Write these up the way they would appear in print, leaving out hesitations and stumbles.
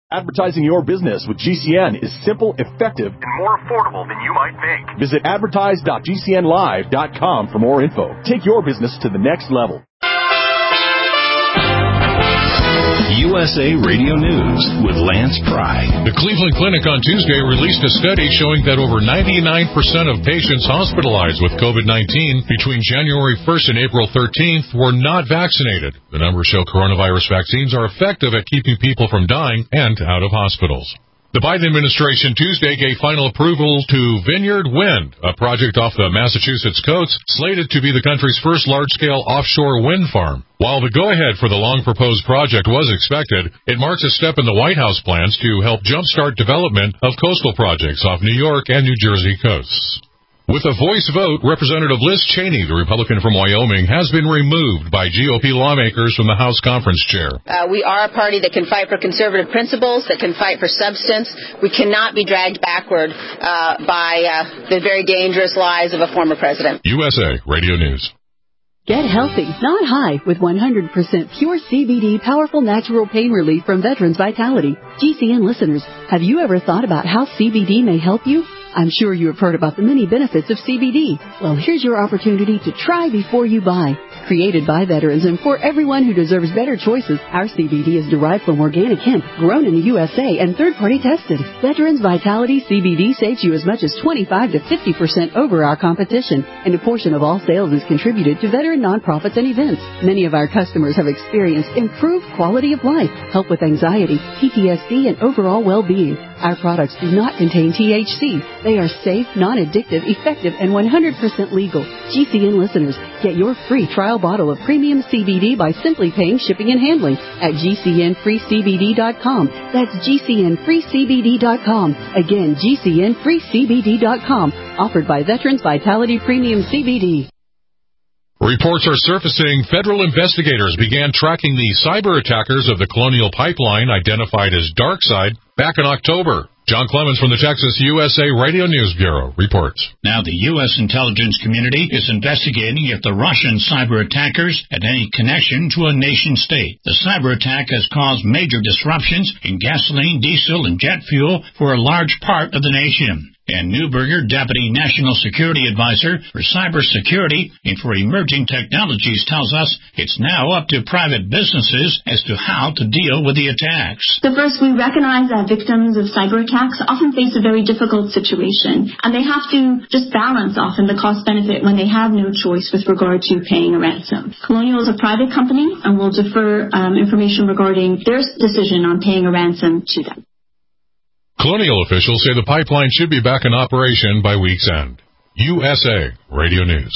Advertising your business with GCN is simple, effective, and more affordable than you might think. Visit advertise.gcnlive.com for more info. Take your business to the next level. USA Radio News with Lance Pry. The Cleveland Clinic on Tuesday released a study showing that over 99% of patients hospitalized with COVID-19 between January 1st and April 13th were not vaccinated. The numbers show coronavirus vaccines are effective at keeping people from dying and out of hospitals. The Biden administration Tuesday gave final approval to Vineyard Wind, a project off the Massachusetts coast slated to be the country's first large-scale offshore wind farm. While the go-ahead for the long-proposed project was expected, it marks a step in the White House plans to help jumpstart development of coastal projects off New York and New Jersey coasts. With a voice vote, Representative Liz Cheney, the Republican from Wyoming, has been removed by GOP lawmakers from the House conference chair. We are a party that can fight for conservative principles, that can fight for substance. We cannot be dragged backward by the very dangerous lies of a former president. USA Radio News. Get healthy, not high, with 100% pure CBD powerful natural pain relief from Veterans Vitality. GCN listeners, have you ever thought about how CBD may help you? I'm sure you have heard about the many benefits of CBD. Well, here's your opportunity to try before you buy. Created by veterans and for everyone who deserves better choices, our CBD is derived from organic hemp, grown in the USA, and third-party tested. Veterans Vitality CBD saves you as much as 25 to 50% over our competition, and a portion of all sales is contributed to veteran nonprofits and events. Many of our customers have experienced improved quality of life, help with anxiety, PTSD, and overall well-being. Our products do not contain THC. They are safe, non-addictive, effective, and 100% legal. GCN listeners, get your free trial bottle of premium CBD by simply paying shipping and handling at GCNFreeCBD.com. That's GCNFreeCBD.com. Again, GCNFreeCBD.com. Offered by Veterans Vitality Premium CBD. Reports are surfacing federal investigators began tracking the cyber attackers of the Colonial Pipeline, identified as DarkSide, back in October. John Clemens from the Texas USA Radio News Bureau reports. Now the U.S. intelligence community is investigating if the Russian cyber attackers had any connection to a nation state. The cyber attack has caused major disruptions in gasoline, diesel, and jet fuel for a large part of the nation. And Neuberger, Deputy National Security Advisor for Cybersecurity and for Emerging Technologies, tells us it's now up to private businesses as to how to deal with the attacks. So first, we recognize that victims of cyber attacks often face a very difficult situation, and they have to just balance often the cost-benefit when they have no choice with regard to paying a ransom. Colonial is a private company, and will defer information regarding their decision on paying a ransom to them. Colonial officials say the pipeline should be back in operation by week's end. USA Radio News.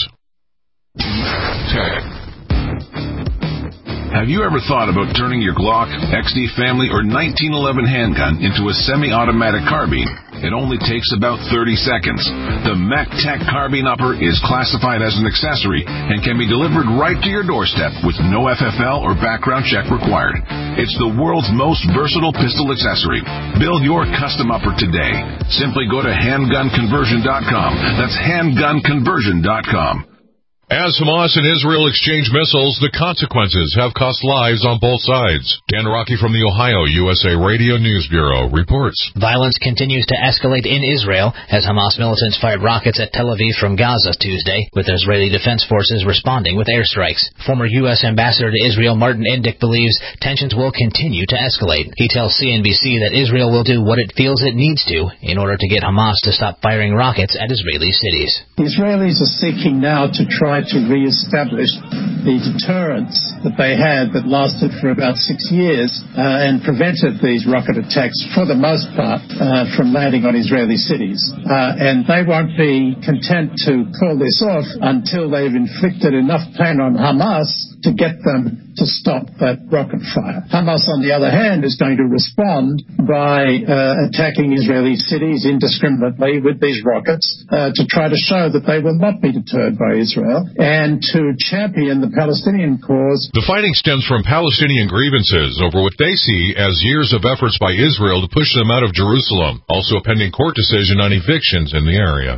Have you ever thought about turning your Glock, XD Family, or 1911 handgun into a semi-automatic carbine? It only takes about 30 seconds. The MacTech Carbine Upper is classified as an accessory and can be delivered right to your doorstep with no FFL or background check required. It's the world's most versatile pistol accessory. Build your custom upper today. Simply go to handgunconversion.com. That's handgunconversion.com. As Hamas and Israel exchange missiles, the consequences have cost lives on both sides. Dan Rocky from the Ohio USA Radio News Bureau reports. Violence continues to escalate in Israel as Hamas militants fired rockets at Tel Aviv from Gaza Tuesday, with Israeli Defense Forces responding with airstrikes. Former U.S. Ambassador to Israel Martin Indyk believes tensions will continue to escalate. He tells CNBC that Israel will do what it feels it needs to in order to get Hamas to stop firing rockets at Israeli cities. The Israelis are seeking now to try to re-establish the deterrence that they had that lasted for about 6 years and prevented these rocket attacks, for the most part, from landing on Israeli cities. And they won't be content to pull this off until they've inflicted enough pain on Hamas to get them to stop that rocket fire. Hamas, on the other hand, is going to respond by attacking Israeli cities indiscriminately with these rockets to try to show that they will not be deterred by Israel and to champion the Palestinian cause. The fighting stems from Palestinian grievances over what they see as years of efforts by Israel to push them out of Jerusalem. Also a pending court decision on evictions in the area.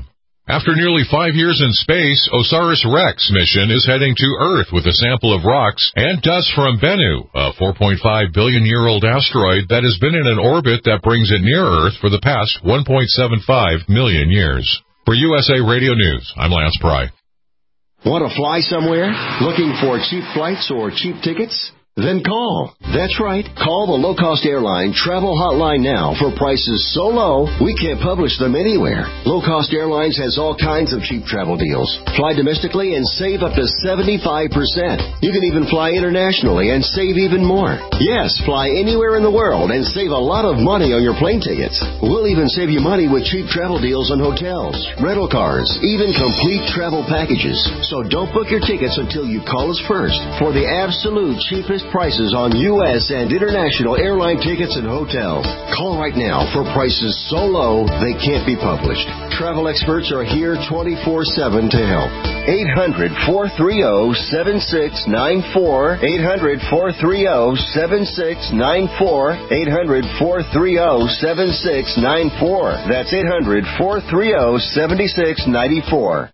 After nearly 5 years in space, OSIRIS-REx mission is heading to Earth with a sample of rocks and dust from Bennu, a 4.5 billion-year-old asteroid that has been in an orbit that brings it near Earth for the past 1.75 million years. For USA Radio News, I'm Lance Pry. Want to fly somewhere? Looking for cheap flights or cheap tickets? Then call. That's right. Call the low-cost airline travel hotline now for prices so low we can't publish them anywhere. Low-cost airlines has all kinds of cheap travel deals. Fly domestically and save up to 75%. You can even fly internationally and save even more. Yes, fly anywhere in the world and save a lot of money on your plane tickets. We'll even save you money with cheap travel deals on hotels, rental cars, even complete travel packages. So don't book your tickets until you call us first for the absolute cheapest prices on U.S. and international airline tickets and hotels. Call right now for prices so low they can't be published. Travel experts are here 24/7 to help. 800-430-7694. 800-430-7694. 800-430-7694. That's 800-430-7694.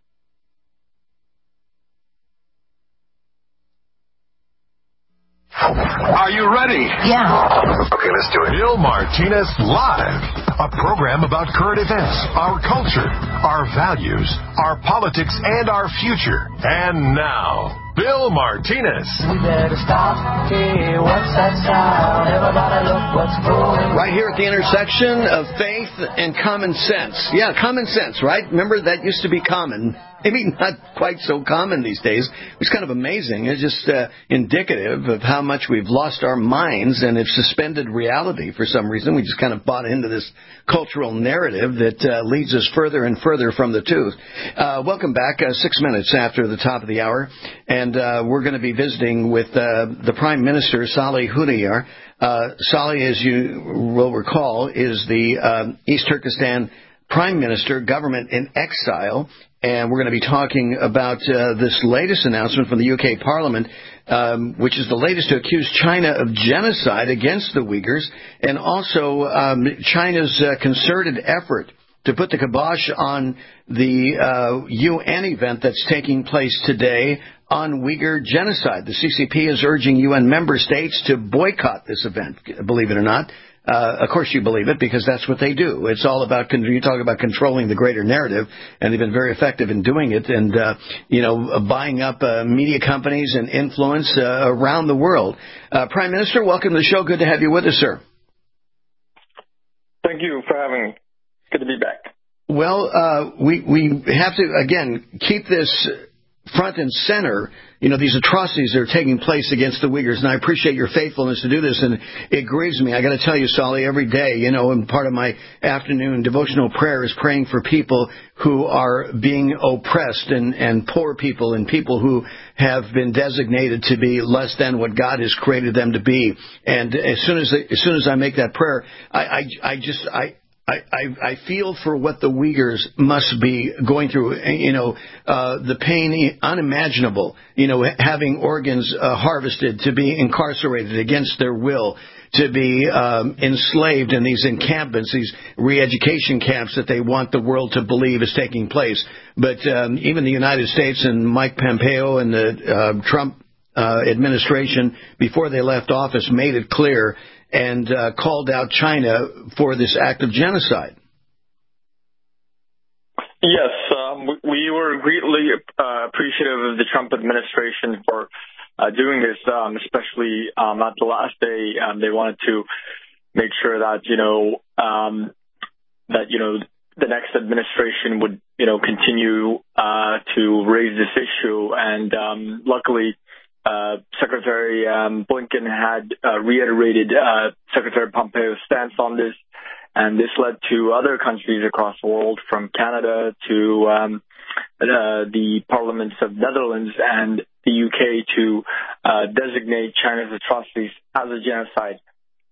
Are you ready? Yeah. Okay, let's do it. Bill Martinez Live, a program about current events, our culture, our values, our politics, and our future. And now, Bill Martinez. We better stop. Hey, what's that sound? Everybody look what's going on. Right here at the intersection of faith and common sense. Yeah, common sense, right? Remember, that used to be common. Maybe not quite so common these days. It's kind of amazing. It's just indicative of how much we've lost our minds and have suspended reality for some reason. We just kind of bought into this cultural narrative that leads us further and further from the truth. Welcome back, 6 minutes after the top of the hour. And we're going to be visiting with the Prime Minister, Salih Hunayar. Salih, as you will recall, is the East Turkestan Prime Minister, government in exile. And we're going to be talking about this latest announcement from the UK Parliament, which is the latest to accuse China of genocide against the Uyghurs, and also China's concerted effort to put the kibosh on the UN event that's taking place today on Uyghur genocide. The CCP is urging UN member states to boycott this event, believe it or not. Of course you believe it, because that's what they do. It's all about, you talk about controlling the greater narrative, and they've been very effective in doing it, and, buying up media companies and influence around the world. Prime Minister, welcome to the show. Good to have you with us, sir. Thank you for having me. Good to be back. Well, we have to, again, keep this front and center, these atrocities that are taking place against the Uyghurs, and I appreciate your faithfulness to do this, and it grieves me. I got to tell you, Salih, every day, and part of my afternoon devotional prayer is praying for people who are being oppressed, and poor people, and people who have been designated to be less than what God has created them to be. And as soon as I make that prayer, I feel for what the Uyghurs must be going through, the pain unimaginable, having organs harvested, to be incarcerated against their will, to be enslaved in these encampments, these re-education camps that they want the world to believe is taking place. But even the United States and Mike Pompeo and the Trump administration, before they left office, made it clear and called out China for this act of genocide. Yes, we were greatly appreciative of the Trump administration for doing this, especially at the last day. They wanted to make sure that, the next administration would, continue to raise this issue. And luckily, Secretary Blinken had reiterated Secretary Pompeo's stance on this, and this led to other countries across the world, from Canada to the parliaments of Netherlands and the UK, to designate China's atrocities as a genocide.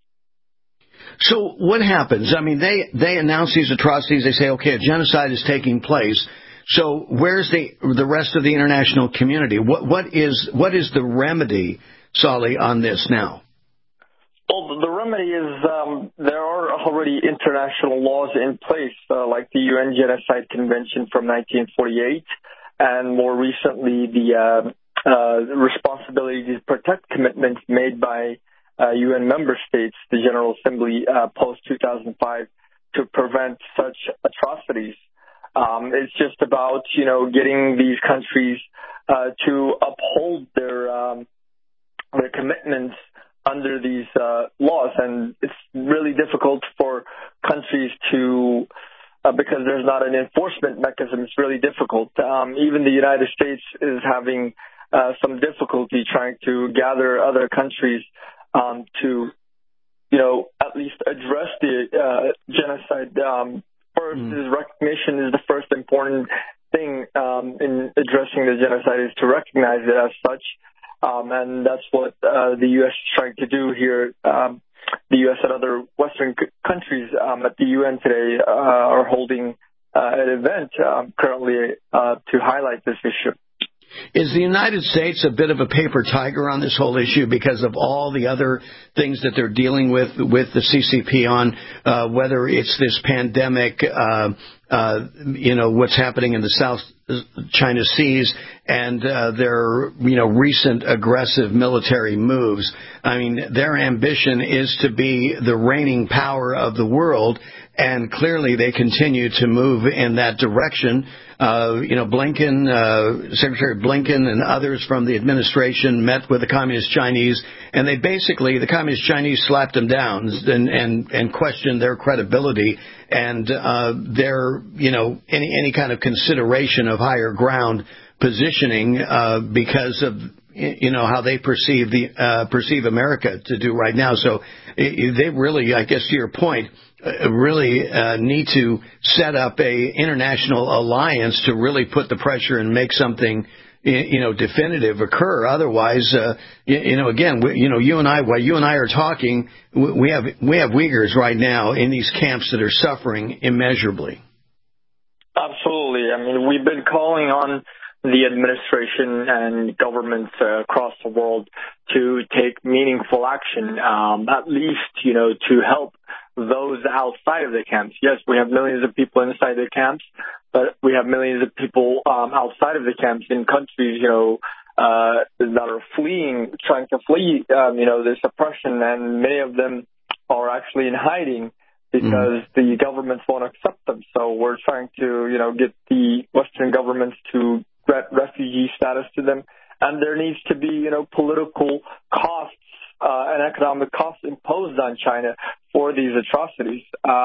So what happens? I mean, they announce these atrocities. They say, okay, a genocide is taking place. So where's the rest of the international community? What is the remedy, Salih, on this now? Well, the remedy is there are already international laws in place, like the UN Genocide Convention from 1948, and more recently the responsibility to protect commitments made by UN member states, the General Assembly post-2005, to prevent such atrocities. It's just about, getting these countries to uphold their commitments under these laws. And it's really difficult for countries to, because there's not an enforcement mechanism, it's really difficult. Even the United States is having some difficulty trying to gather other countries to, at least address the genocide. First is recognition is the first important thing in addressing the genocide, is to recognize it as such. And that's what the U.S. is trying to do here. The U.S. and other Western countries at the UN today are holding an event currently to highlight this issue. Is the United States a bit of a paper tiger on this whole issue because of all the other things that they're dealing with the CCP on, whether it's this pandemic, what's happening in the South China Seas, and their, recent aggressive military moves? I mean, their ambition is to be the reigning power of the world, and clearly they continue to move in that direction. Blinken, Secretary Blinken and others from the administration met with the Communist Chinese, and the Communist Chinese slapped them down and questioned their credibility and their, any kind of consideration of higher ground positioning because of, how they perceive America to do right now. So they really, I guess to your point, really need to set up a international alliance to really put the pressure and make something, definitive occur. Otherwise, again, you and I, while you and I are talking, we have Uyghurs right now in these camps that are suffering immeasurably. Absolutely. I mean, we've been calling on the administration and governments across the world to take meaningful action, at least, to help those outside of the camps. Yes, we have millions of people inside the camps, but we have millions of people outside of the camps in countries, that are trying to flee, this oppression, and many of them are actually in hiding because the governments won't accept them. So we're trying to, get the Western governments to grant refugee status to them, and there needs to be, political costs and economic costs imposed on China for these atrocities.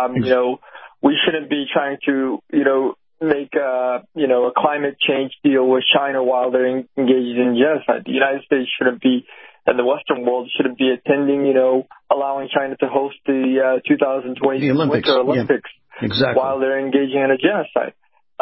We shouldn't be trying to, make a climate change deal with China while they're engaged in genocide. The United States shouldn't be, and the Western world shouldn't be attending, allowing China to host the 2020 Winter Olympics while they're engaging in a genocide.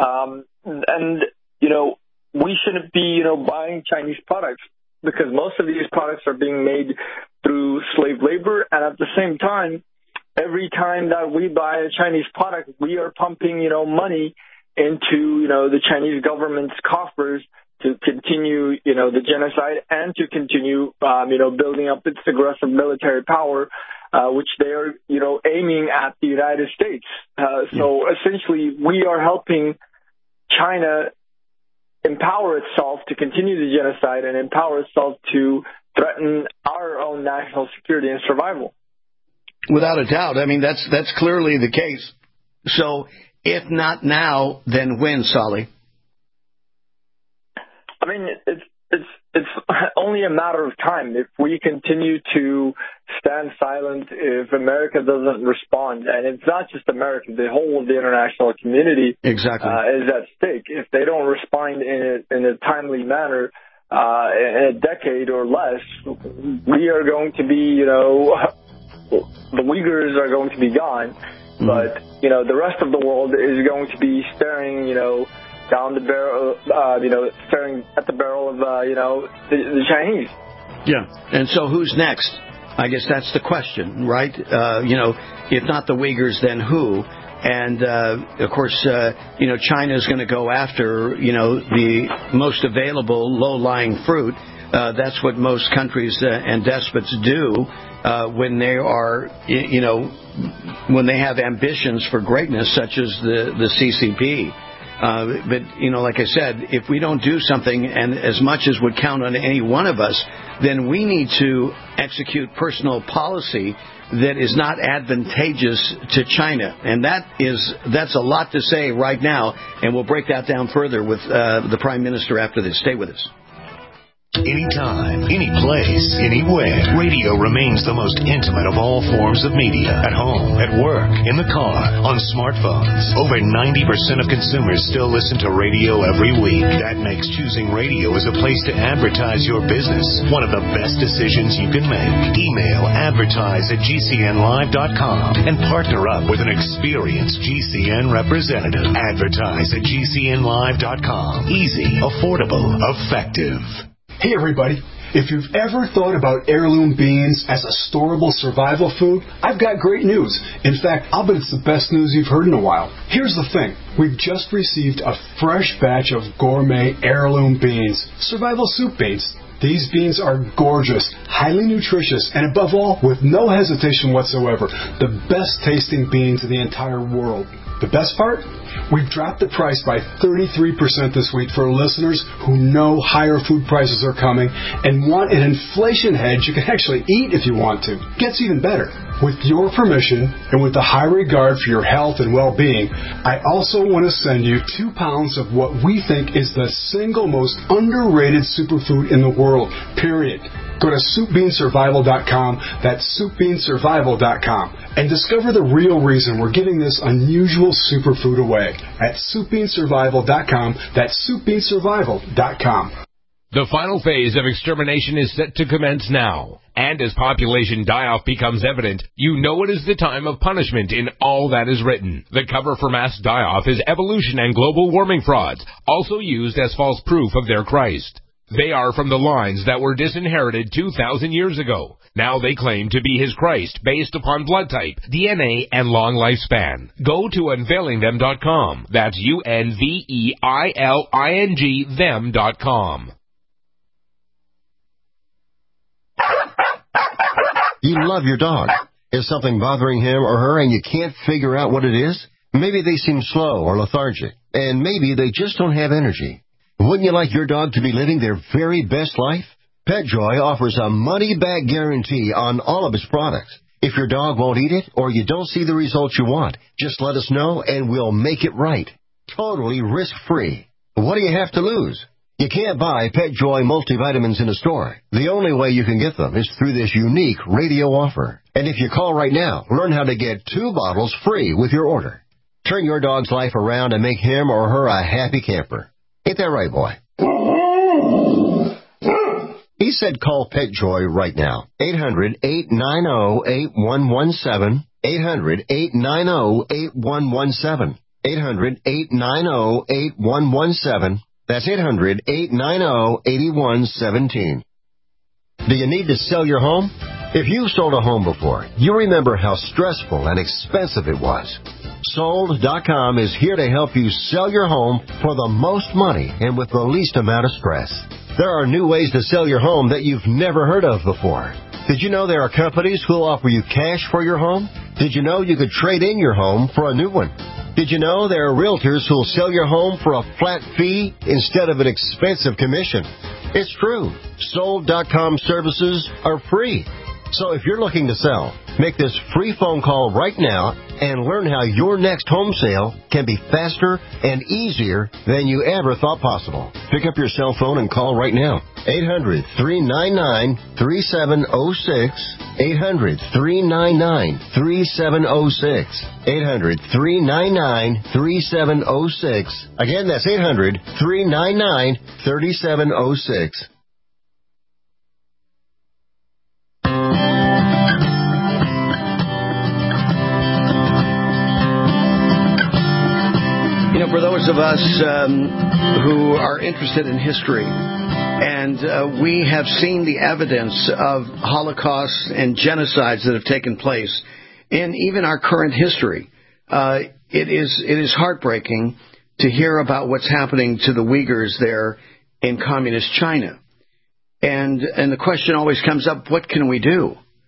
We shouldn't be, buying Chinese products, because most of these products are being made through slave labor. And at the same time, every time that we buy a Chinese product, we are pumping, money into, the Chinese government's coffers to continue, the genocide and to continue, building up its aggressive military power, which they are, aiming at the United States. So essentially, we are helping China empower itself to continue the genocide and empower itself to threaten our own national security and survival. Without a doubt. I mean, that's clearly the case. So if not now, then when, Solly? I mean, it's only a matter of time. If we continue to stand silent, if America doesn't respond, and it's not just America, the whole of the international community is at stake. If they don't respond in a timely manner, in a decade or less, we are going to be, the Uyghurs are going to be gone, but, the rest of the world is going to be staring, down the barrel, staring at the barrel of, the Chinese. Yeah. And so who's next? I guess that's the question, right? If not the Uyghurs, then who? And, of course, China is going to go after, the most available low-lying fruit. That's what most countries and despots do. when they are, when they have ambitions for greatness, such as the CCP. But, like I said, if we don't do something, and as much as would count on any one of us, then we need to execute personal policy that is not advantageous to China. And that's a lot to say right now, and we'll break that down further with the Prime Minister after this. Stay with us. Anytime, any place, anywhere. Radio remains the most intimate of all forms of media. At home, at work, in the car, on smartphones. Over 90% of consumers still listen to radio every week. That makes choosing radio as a place to advertise your business one of the best decisions you can make. Email advertise@gcnlive.com and partner up with an experienced GCN representative. Advertise@gcnlive.com. Easy, affordable, effective. Hey everybody, if you've ever thought about heirloom beans as a storable survival food, I've got great news. In fact, I'll bet it's the best news you've heard in a while. Here's the thing. We've just received a fresh batch of gourmet heirloom beans, survival soup beans. These beans are gorgeous, highly nutritious, and above all, with no hesitation whatsoever, the best tasting beans in the entire world. The best part? We've dropped the price by 33% this week for listeners who know higher food prices are coming and want an inflation hedge you can actually eat if you want to. Gets even better. With your permission and with the high regard for your health and well-being, I also want to send you 2 pounds of what we think is the single most underrated superfood in the world, period. Go to SoupBeanSurvival.com, that's SoupBeanSurvival.com, and discover the real reason we're giving this unusual superfood away at SoupBeanSurvival.com, that's SoupBeanSurvival.com. The final phase of extermination is set to commence now. And as population die-off becomes evident, you know it is the time of punishment in all that is written. The cover for mass die-off is evolution and global warming frauds, also used as false proof of their Christ. They are from the lines that were disinherited 2,000 years ago. Now they claim to be his Christ based upon blood type, DNA, and long lifespan. Go to unveilingthem.com. That's UNVEILING them.com. You love your dog. Is something bothering him or her and you can't figure out what it is? Maybe they seem slow or lethargic, and maybe they just don't have energy. Wouldn't you like your dog to be living their very best life? PetJoy offers a money-back guarantee on all of its products. If your dog won't eat it or you don't see the results you want, just let us know and we'll make it right. Totally risk-free. What do you have to lose? You can't buy PetJoy multivitamins in a store. The only way you can get them is through this unique radio offer. And if you call right now, learn how to get 2 bottles free with your order. Turn your dog's life around and make him or her a happy camper. Ain't that right, boy? He said call PetJoy right now. 800-890-8117. 800-890-8117. 800-890-8117. That's 800-890-8117. Do you need to sell your home? If you've sold a home before, you remember how stressful and expensive it was. Sold.com is here to help you sell your home for the most money and with the least amount of stress. There are new ways to sell your home that you've never heard of before. Did you know there are companies who'll offer you cash for your home? Did you know you could trade in your home for a new one? Did you know there are realtors who'll sell your home for a flat fee instead of an expensive commission? It's true. Sold.com services are free. So if you're looking to sell, make this free phone call right now and learn how your next home sale can be faster and easier than you ever thought possible. Pick up your cell phone and call right now. 800-399-3706. 800-399-3706. 800-399-3706. Again, that's 800-399-3706. For those of us who are interested in history, and we have seen the evidence of holocausts and genocides that have taken place in even our current history, it is heartbreaking to hear about what's happening to the Uyghurs there in communist China. And the question always comes up, what can we do?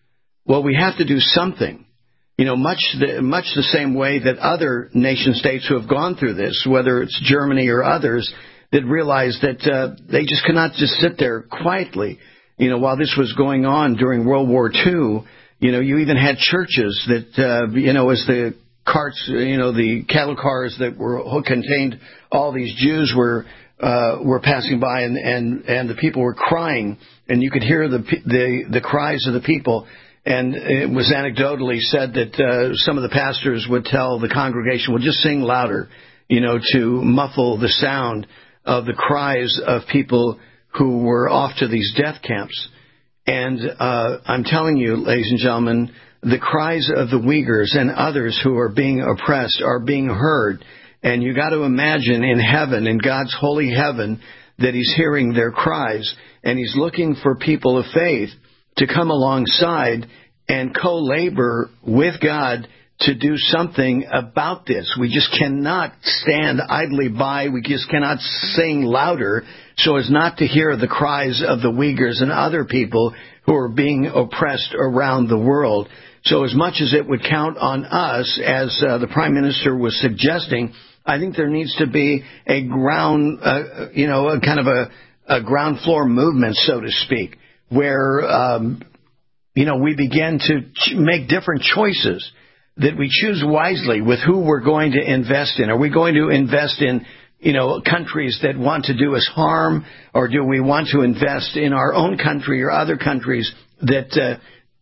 well, we have to do something. Much the same way that other nation states who have gone through this, whether it's Germany or others, that realize that they just cannot just sit there quietly. While this was going on during World War II, you even had churches that, as the carts, the cattle cars that contained all these Jews were passing by, and the people were crying, and you could hear the cries of the people. And it was anecdotally said that some of the pastors would tell the congregation, well, just sing louder, to muffle the sound of the cries of people who were off to these death camps. And I'm telling you, ladies and gentlemen, the cries of the Uyghurs and others who are being oppressed are being heard. And you got to imagine in heaven, in God's holy heaven, that he's hearing their cries, and he's looking for people of faith to come alongside and co-labor with God to do something about this. We just cannot stand idly by. We just cannot sing louder so as not to hear the cries of the Uyghurs and other people who are being oppressed around the world. So as much as it would count on us, as the Prime Minister was suggesting, I think there needs to be a ground, a kind of a ground floor movement, so to speak, where, we begin to make different choices, that we choose wisely with who we're going to invest in. Are we going to invest in, countries that want to do us harm, or do we want to invest in our own country or other countries that,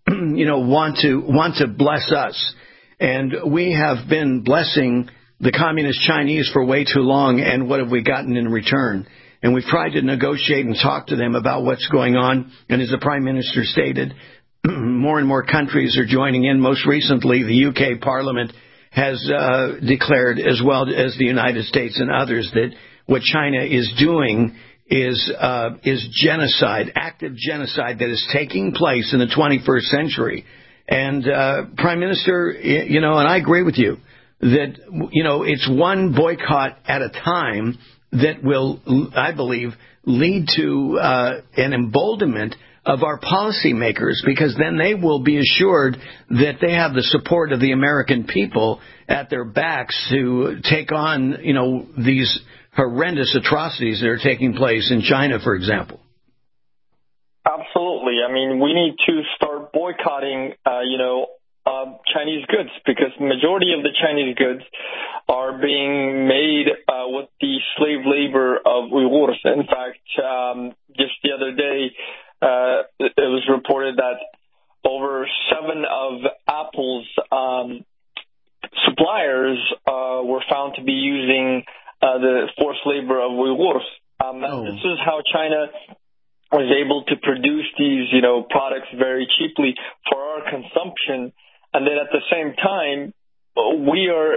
want to bless us? And we have been blessing the communist Chinese for way too long, and what have we gotten in return? And we've tried to negotiate and talk to them about what's going on. And as the Prime Minister stated, more and more countries are joining in. Most recently, the UK Parliament has declared, as well as the United States and others, that what China is doing is genocide, active genocide that is taking place in the 21st century. And Prime Minister, and I agree with you that, it's one boycott at a time that will, I believe, lead to an emboldenment of our policymakers, because then they will be assured that they have the support of the American people at their backs to take on, these horrendous atrocities that are taking place in China, for example. Absolutely. I mean, we need to start boycotting, Chinese goods, because the majority of the Chinese goods are being made with the slave labor of Uyghurs. In fact, just the other day, it was reported that over 7 of Apple's suppliers were found to be using the forced labor of Uyghurs. This is how China was able to produce these, products very cheaply for our consumption. And then at the same time, we are,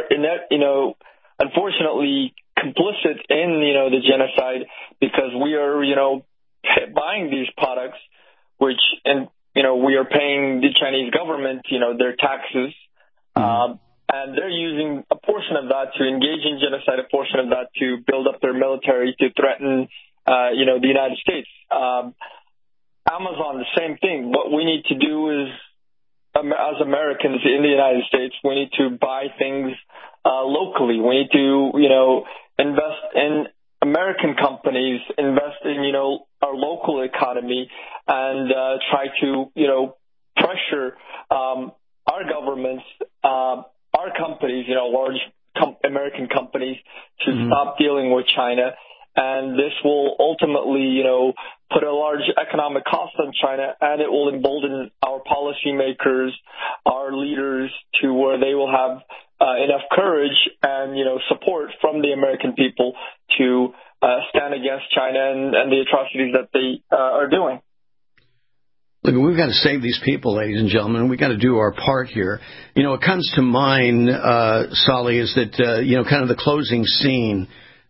unfortunately complicit in, the genocide, because we are, buying these products, which, we are paying the Chinese government, their taxes, and they're using a portion of that to engage in genocide, a portion of that to build up their military, to threaten, the United States. Amazon, the same thing. What we need to do is, as Americans in the United States, we need to buy things locally. We need to, invest in American companies, invest in, our local economy, and try to, pressure our governments, our companies, large American companies, to stop dealing with China. And this will ultimately, put a large economic cost on China, and it will embolden our policymakers, our leaders, to where they will have enough courage and, support from the American people to stand against China and the atrocities that they are doing. Look, we've got to save these people, ladies and gentlemen. We've got to do our part here. What comes to mind, Solly, is that, kind of the closing scene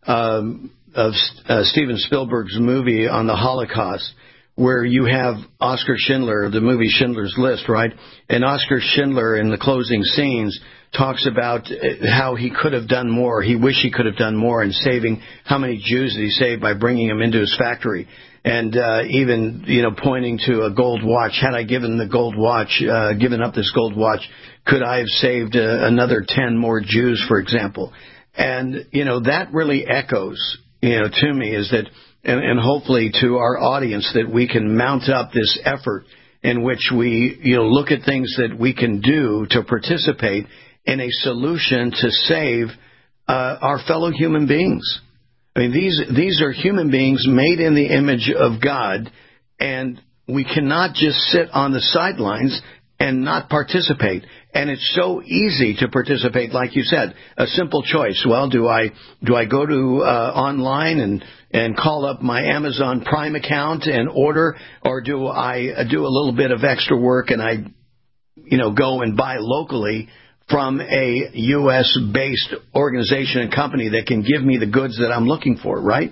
of Steven Spielberg's movie on the Holocaust, where you have Oskar Schindler, the movie Schindler's List, right? And Oskar Schindler, in the closing scenes, talks about how he could have done more. He wished he could have done more in saving how many Jews he saved by bringing them into his factory. and even pointing to a gold watch. Had I given up this gold watch, could I have saved another 10 more Jews, for example? And that really echoes to me is that, and hopefully to our audience, that we can mount up this effort in which we look at things that we can do to participate in a solution to save our fellow human beings. I mean, these are human beings made in the image of God, and we cannot just sit on the sidelines and not participate. And it's so easy to participate, like you said, a simple choice. Well, do I go to online and call up my Amazon Prime account and order, or do I do a little bit of extra work and I go and buy locally from a U.S.-based organization and company that can give me the goods that I'm looking for, right?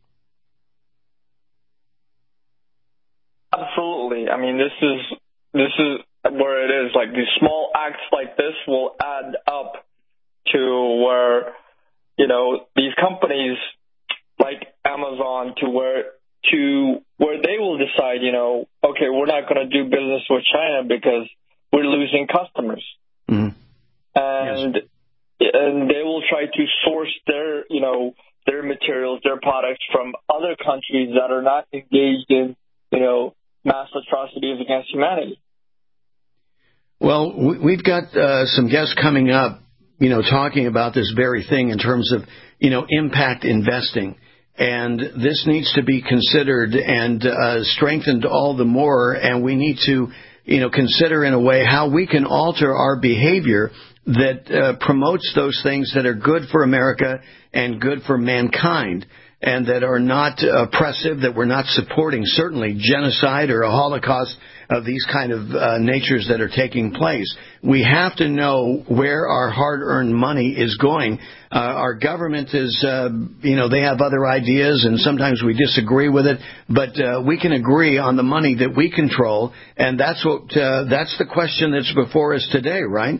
Absolutely. I mean, this is where it is. Like, these small acts like this will add up to where, these companies like Amazon to where they will decide, okay, we're not going to do business with China because we're losing customers. Mm-hmm. And they will try to source their materials, their products from other countries that are not engaged in, mass atrocities against humanity. Well, we've got some guests coming up, talking about this very thing in terms of, impact investing. And this needs to be considered and strengthened all the more. And we need to, consider in a way how we can alter our behavior that promotes those things that are good for America and good for mankind, and that are not oppressive, that we're not supporting certainly genocide or a Holocaust of these kind of natures that are taking place. We have to know where our hard-earned money is going. Our government is, they have other ideas, and sometimes we disagree with it, but we can agree on the money that we control, and that's the question that's before us today, right?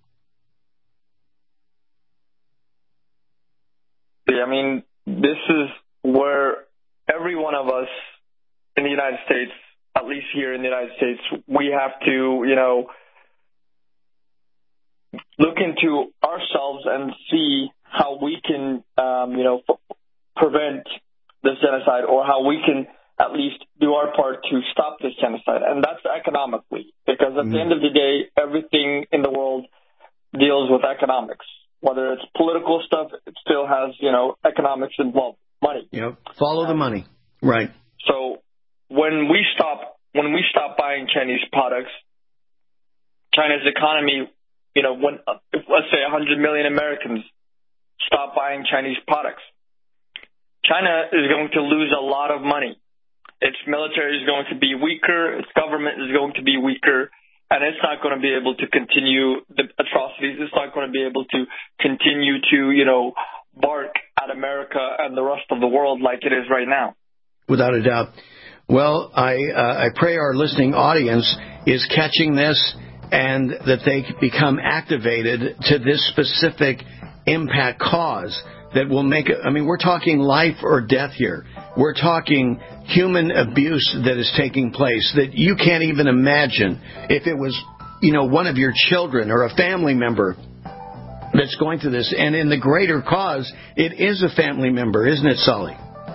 I mean, this is where every one of us in the United States, at least here in the United States, we have to, look into ourselves and see how we can, prevent this genocide, or how we can at least do our part to stop this genocide. And that's economically, because at the end of the day, everything in the world deals with economics. Whether it's political stuff, it still has, economics involved, money. Yep. Follow the money. Right. So when we stop buying Chinese products, China's economy, when let's say 100 million Americans stop buying Chinese products, China is going to lose a lot of money. Its military is going to be weaker. Its government is going to be weaker. And it's not going to be able to continue the atrocities. It's not going to be able to continue to, bark at America and the rest of the world like it is right now. Without a doubt. Well, I pray our listening audience is catching this and that they become activated to this specific impact cause that will make it. I mean, we're talking life or death here. We're talking human abuse that is taking place that you can't even imagine if it was, one of your children or a family member that's going through this. And in the greater cause, it is a family member, isn't it, Sully?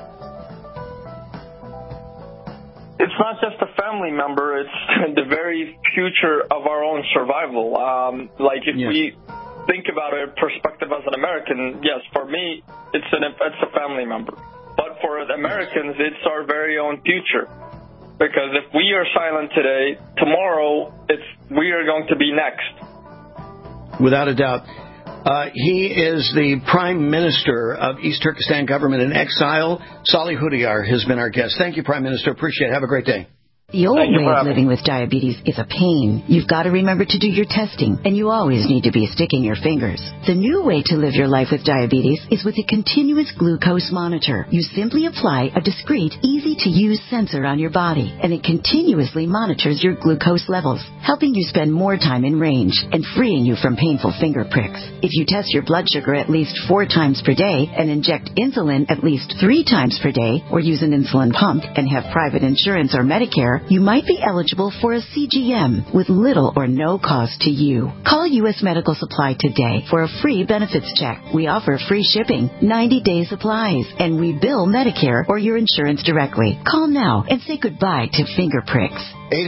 It's not just a family member. It's the very future of our own survival. We think about a perspective as an American, yes, for me, it's a family member. But for the Americans, it's our very own future. Because if we are silent today, tomorrow we are going to be next. Without a doubt. He is the Prime Minister of East Turkestan government in exile. Salih Hudayar has been our guest. Thank you, Prime Minister. Appreciate it. Have a great day. The old way of living with diabetes is a pain. You've got to remember to do your testing, and you always need to be sticking your fingers. The new way to live your life with diabetes is with a continuous glucose monitor. You simply apply a discreet, easy-to-use sensor on your body, and it continuously monitors your glucose levels, helping you spend more time in range and freeing you from painful finger pricks. If you test your blood sugar at least 4 times per day and inject insulin at least 3 times per day, or use an insulin pump and have private insurance or Medicare, you might be eligible for a CGM with little or no cost to you. Call U.S. Medical Supply today for a free benefits check. We offer free shipping, 90-day supplies, and we bill Medicare or your insurance directly. Call now and say goodbye to finger pricks.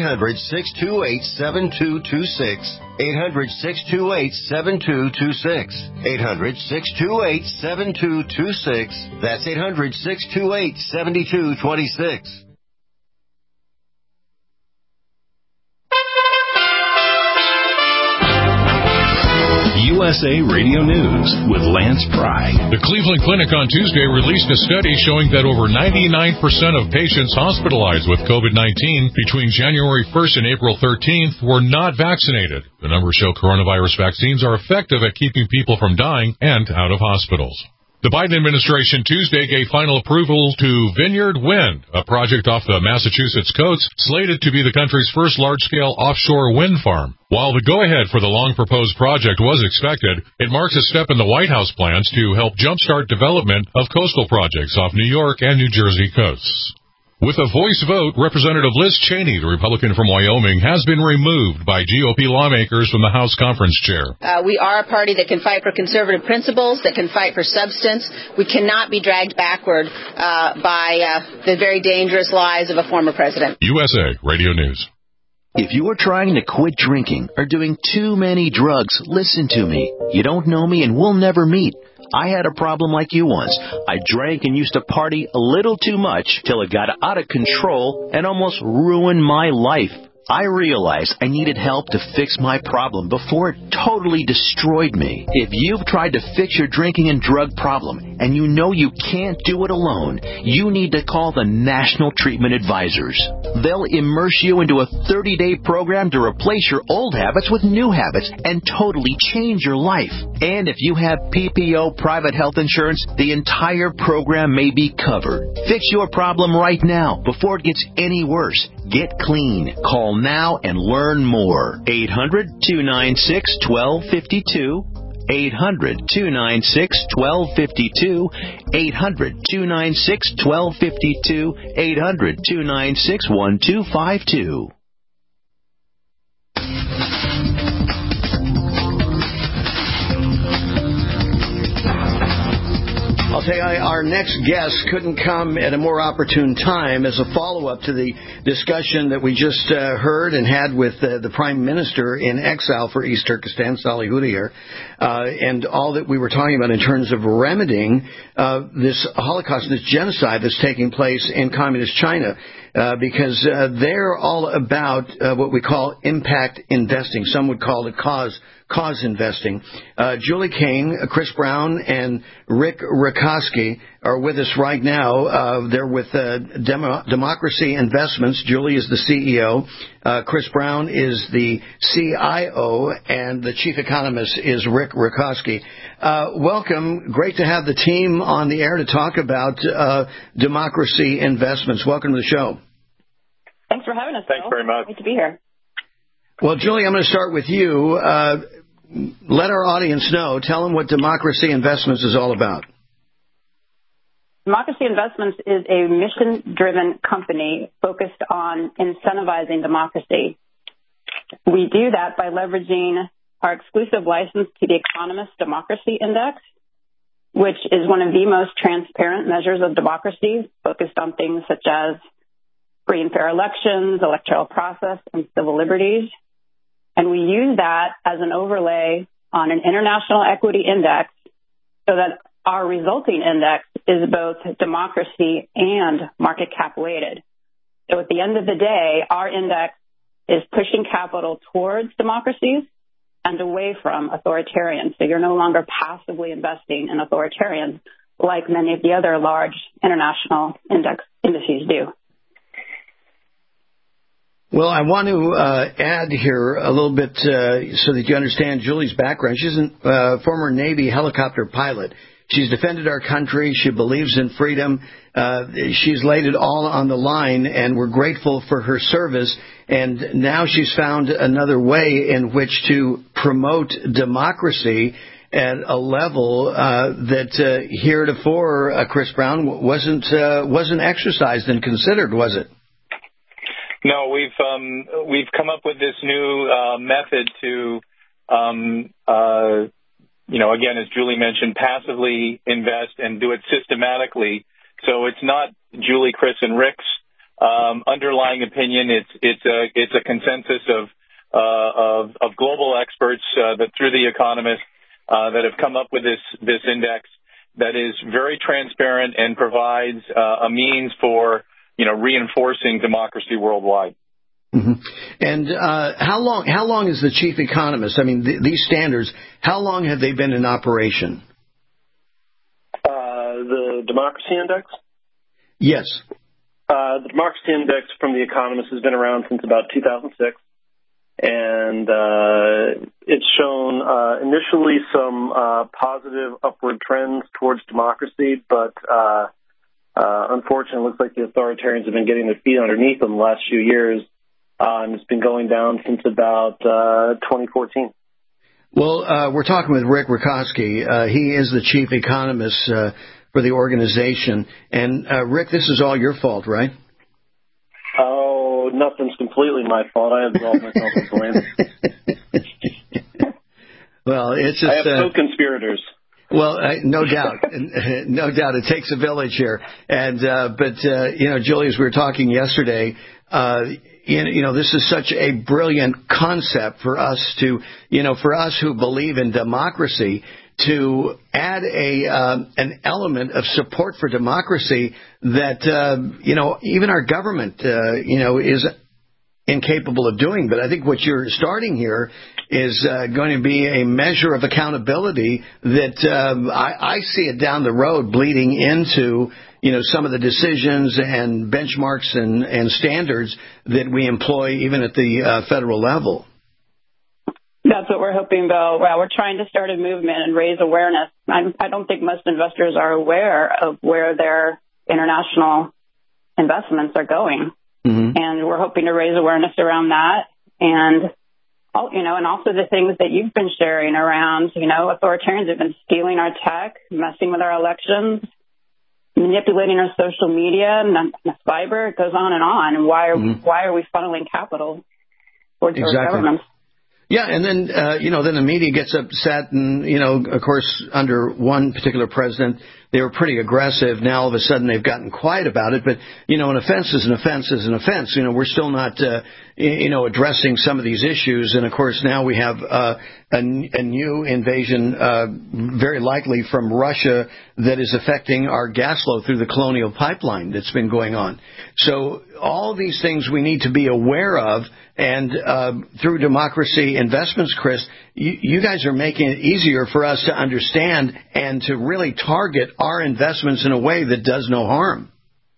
800-628-7226. 800-628-7226. 800-628-7226. That's 800-628-7226. USA Radio News with Lance Pry. The Cleveland Clinic on Tuesday released a study showing that over 99% of patients hospitalized with COVID-19 between January 1st and April 13th were not vaccinated. The numbers show coronavirus vaccines are effective at keeping people from dying and out of hospitals. The Biden administration Tuesday gave final approval to Vineyard Wind, a project off the Massachusetts coast slated to be the country's first large-scale offshore wind farm. While the go-ahead for the long-proposed project was expected, it marks a step in the White House plans to help jumpstart development of coastal projects off New York and New Jersey coasts. With a voice vote, Representative Liz Cheney, the Republican from Wyoming, has been removed by GOP lawmakers from the House conference chair. We are a party that can fight for conservative principles, that can fight for substance. We cannot be dragged backward by the very dangerous lies of a former president. USA Radio News. If you are trying to quit drinking or doing too many drugs, listen to me. You don't know me and we'll never meet. I had a problem like you once. I drank and used to party a little too much till it got out of control and almost ruined my life. I realized I needed help to fix my problem before it totally destroyed me. If you've tried to fix your drinking and drug problem and you know you can't do it alone, you need to call the National Treatment Advisors. They'll immerse you into a 30-day program to replace your old habits with new habits and totally change your life. And if you have PPO private health insurance, the entire program may be covered. Fix your problem right now before it gets any worse. Get clean. Call now and learn more. 800-296-1252. 800-296-1252. 800-296-1252. 800-296-1252. I'll tell you, our next guest couldn't come at a more opportune time as a follow-up to the discussion that we just heard and had with the Prime Minister in exile for East Turkestan, Salih Hudayar, and all that we were talking about in terms of remedying this Holocaust, this genocide that's taking place in Communist China. Because they're all about what we call impact investing. Some would call it cause investing. Julie Kane, Chris Brown, and Rick Rikoski are with us right now. They're with Democracy Investments. Julie is the CEO. Chris Brown is the CIO, and the chief economist is Rick Rikoski. Welcome. Great to have the team on the air to talk about Democracy Investments. Welcome to the show. Thanks for having us. Thanks very much. Great to be here. Well, Julie, I'm going to start with you. Let our audience know. Tell them what Democracy Investments is all about. Democracy Investments is a mission-driven company focused on incentivizing democracy. We do that by leveraging our exclusive license to the Economist Democracy Index, which is one of the most transparent measures of democracy, focused on things such as free and fair elections, electoral process, and civil liberties. And we use that as an overlay on an international equity index so that our resulting index is both democracy and market cap weighted. So at the end of the day, our index is pushing capital towards democracies and away from authoritarians. So you're no longer passively investing in authoritarians like many of the other large international indices do. Well, I want to add here a little bit so that you understand Julie's background. She's a former Navy helicopter pilot. She's defended our country. She believes in freedom. She's laid it all on the line, and we're grateful for her service. And now she's found another way in which to promote democracy at a level that heretofore, Chris Brown, wasn't exercised and considered, was it? No, we've come up with this new method to, again, as Julie mentioned, passively invest and do it systematically. So it's not Julie, Chris, and Rick's underlying opinion. It's a consensus of global experts that through The Economist that have come up with this index that is very transparent and provides a means for reinforcing democracy worldwide. Mm-hmm. And how long is the chief economist? I mean, these standards, how long have they been in operation? The Democracy Index? Yes. The Democracy Index from The Economist has been around since about 2006. And it's shown initially some positive upward trends towards democracy, but unfortunately, it looks like the authoritarians have been getting their feet underneath them the last few years, and it's been going down since about 2014. Well, we're talking with Rick Rukosky. He is the chief economist for the organization. And, Rick, this is all your fault, right? Oh, nothing's completely my fault. I involved myself in philanthropy. Well, it's just... I have co-conspirators. Well, no doubt. No doubt. It takes a village here. And, Julie, as we were talking yesterday, this is such a brilliant concept for us to, for us who believe in democracy, to add an element of support for democracy that, even our government, is incapable of doing. But I think what you're starting here is going to be a measure of accountability that I see it down the road bleeding into, some of the decisions and benchmarks and standards that we employ even at the federal level. That's what we're hoping, Bill. Well, we're trying to start a movement and raise awareness. I don't think most investors are aware of where their international investments are going. Mm-hmm. And we're hoping to raise awareness around that. And also the things that you've been sharing around, authoritarians have been stealing our tech, messing with our elections, manipulating our social media and the fiber. It goes on. And why are we funneling capital towards our governments? Yeah, and then, then the media gets upset, and, of course, under one particular president, they were pretty aggressive. Now, all of a sudden, they've gotten quiet about it. But, an offense is an offense is an offense. We're still not, addressing some of these issues. And, of course, now we have a new invasion, very likely from Russia, that is affecting our gas flow through the Colonial Pipeline that's been going on. So all these things we need to be aware of. And through Democracy Investments, Chris, you guys are making it easier for us to understand and to really target our investments in a way that does no harm.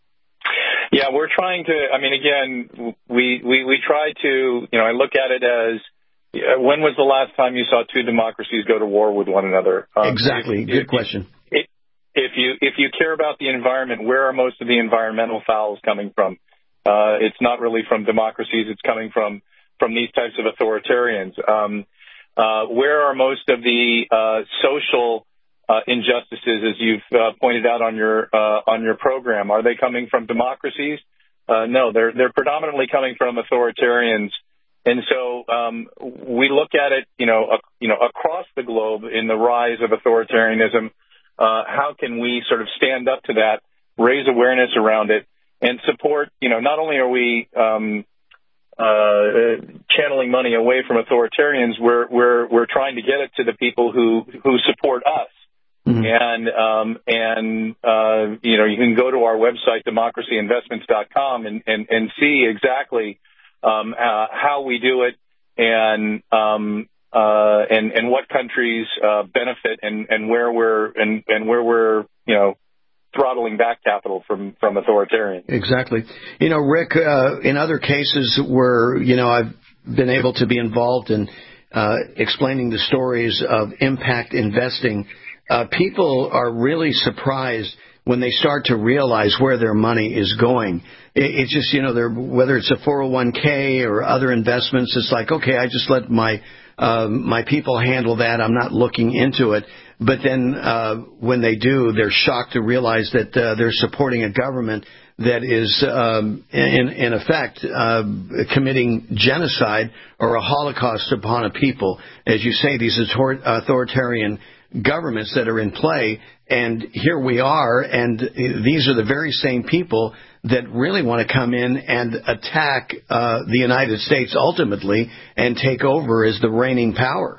Yeah, we're trying to, again, we try to, I look at it as, when was the last time you saw two democracies go to war with one another? Exactly. Good question. If you care about the environment, where are most of the environmental fouls coming from? It's not really from democracies. It's coming from these types of authoritarians. Where are most of the social injustices, as you've pointed out on your program? Are they coming from democracies? No, they're predominantly coming from authoritarians. And so we look at it, across the globe in the rise of authoritarianism. How can we sort of stand up to that, raise awareness around it, and support, not only are we channeling money away from authoritarians, we're trying to get it to the people who support us. Mm-hmm. And you can go to our website, democracyinvestments.com, and see exactly how we do it and what countries benefit and where we're throttling back capital from authoritarians. Exactly. You know, Rick, in other cases where, you know, I've been able to be involved in explaining the stories of impact investing, people are really surprised when they start to realize where their money is going. It's just, you know, whether it's a 401k or other investments, it's like, okay, I just let my people handle that. I'm not looking into it. But then when they do, they're shocked to realize that they're supporting a government that is, in effect, committing genocide or a Holocaust upon a people. As you say, these authoritarian governments that are in play, and here we are, and these are the very same people that really want to come in and attack the United States ultimately and take over as the reigning power.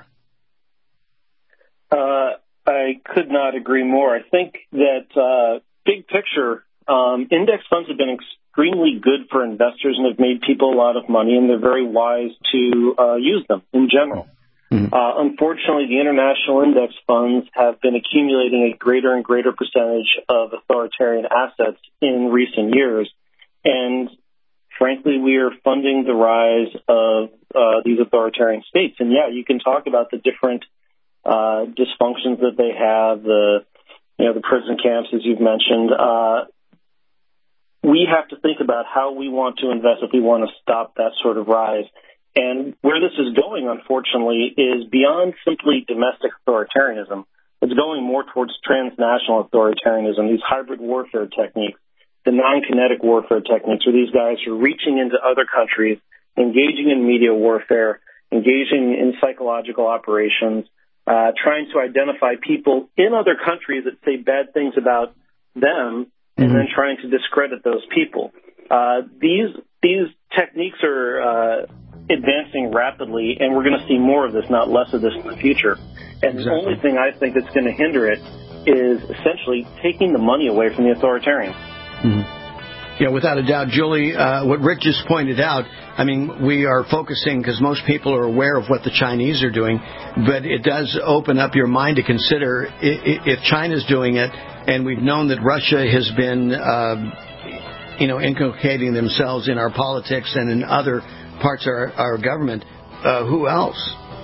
I could not agree more. I think that big picture, index funds have been extremely good for investors and have made people a lot of money, and they're very wise to use them in general. Unfortunately, the international index funds have been accumulating a greater and greater percentage of authoritarian assets in recent years. And frankly, we are funding the rise of these authoritarian states. And yeah, you can talk about the different dysfunctions that they have, the prison camps, as you've mentioned. We have to think about how we want to invest if we want to stop that sort of rise. And where this is going, unfortunately, is beyond simply domestic authoritarianism. It's going more towards transnational authoritarianism, these hybrid warfare techniques, the non-kinetic warfare techniques, where these guys are reaching into other countries, engaging in media warfare, engaging in psychological operations, trying to identify people in other countries that say bad things about them, and then trying to discredit those people. These techniques are advancing rapidly, and we're going to see more of this, not less of this in the future. And the only thing I think that's going to hinder it is essentially taking the money away from the authoritarians. Yeah, without a doubt, Julie, what Rick just pointed out, I mean, we are focusing because most people are aware of what the Chinese are doing, but it does open up your mind to consider if China's doing it, and we've known that Russia has been, inculcating themselves in our politics and in other parts of our government. Who else?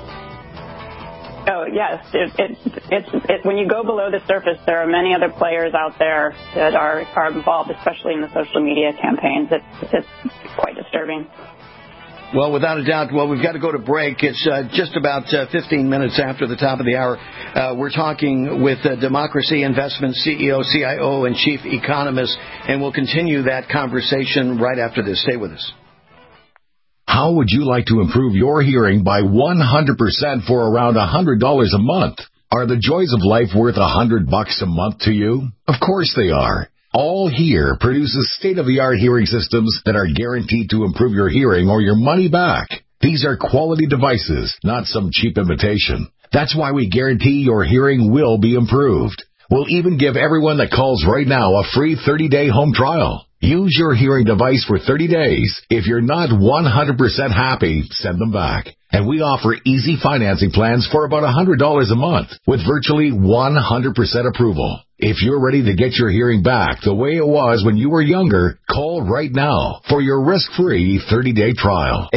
Oh, yes. When you go below the surface, there are many other players out there that are involved, especially in the social media campaigns. It's quite disturbing. Well, without a doubt. Well, we've got to go to break. It's just about 15 minutes after the top of the hour. We're talking with Democracy Investments CEO, CIO, and Chief Economist, and we'll continue that conversation right after this. Stay with us. How would you like to improve your hearing by 100% for around $100 a month? Are the joys of life worth $100 a month to you? Of course they are. All Hear produces state-of-the-art hearing systems that are guaranteed to improve your hearing or your money back. These are quality devices, not some cheap imitation. That's why we guarantee your hearing will be improved. We'll even give everyone that calls right now a free 30-day home trial. Use your hearing device for 30 days. If you're not 100% happy, send them back. And we offer easy financing plans for about $100 a month with virtually 100% approval. If you're ready to get your hearing back the way it was when you were younger, call right now for your risk-free 30-day trial.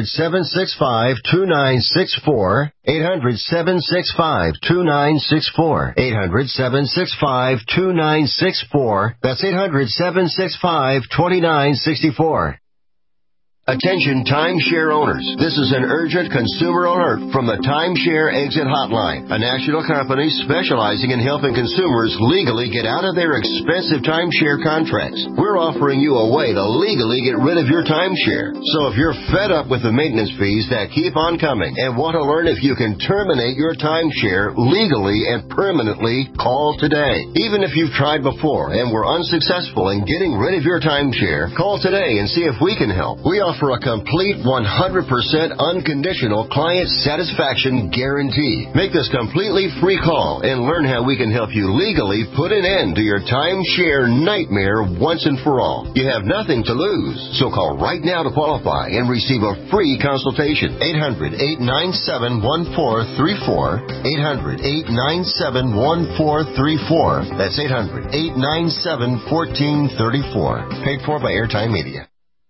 800-765-2964. 800-765-2964. 800-765-2964. That's 800-765-2964. Attention timeshare owners. This is an urgent consumer alert from the Timeshare Exit Hotline, a national company specializing in helping consumers legally get out of their expensive timeshare contracts. We're offering you a way to legally get rid of your timeshare. So if you're fed up with the maintenance fees that keep on coming and want to learn if you can terminate your timeshare legally and permanently, call today. Even if you've tried before and were unsuccessful in getting rid of your timeshare, call today and see if we can help. We offer offer a complete 100% unconditional client satisfaction guarantee. Make this completely free call and learn how we can help you legally put an end to your timeshare nightmare once and for all. You have nothing to lose, so call right now to qualify and receive a free consultation. 800-897-1434. 800-897-1434. That's 800-897-1434. Paid for by Airtime Media.